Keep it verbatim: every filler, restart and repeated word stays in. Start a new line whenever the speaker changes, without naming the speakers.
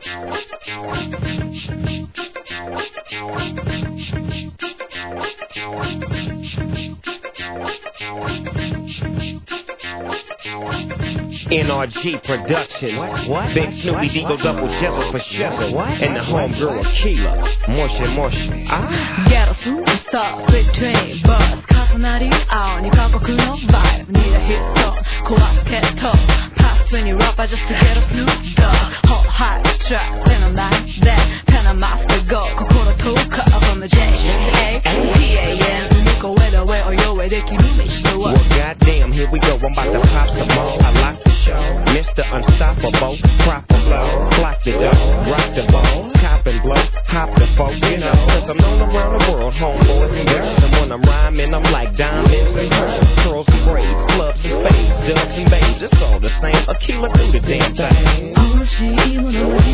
N R G Production. What? What? Big Snoopy Deagle Double Jebba for Shepard. And the homegirl Akila. Morsha Morsha. Ah.
Get a superstar, quick train, buzz. Kasonari, ao ni kakoku no vibe. Need a hit song, kowasu top. Pass when you rap, I just to get a Snoop Dogg. Hot, hot track, then I'm like that. Panama to go, kokoro toka from the J A P A N. Nico, whether way or your way, they can do me.
Well, goddamn, here we go. I'm about to pop some more. I like the show. Mister Unstoppable, proper flow. Block the dough, rock the ball. Cop and blow, hop the folk, you know. Cause I'm known around the world, homeboys and girls. And when I'm rhyming, I'm like diamonds and pearls. Curls and braids, clubs and spades, dubs and babes. It's all the same. Akila do the damn thing.
Oh, she,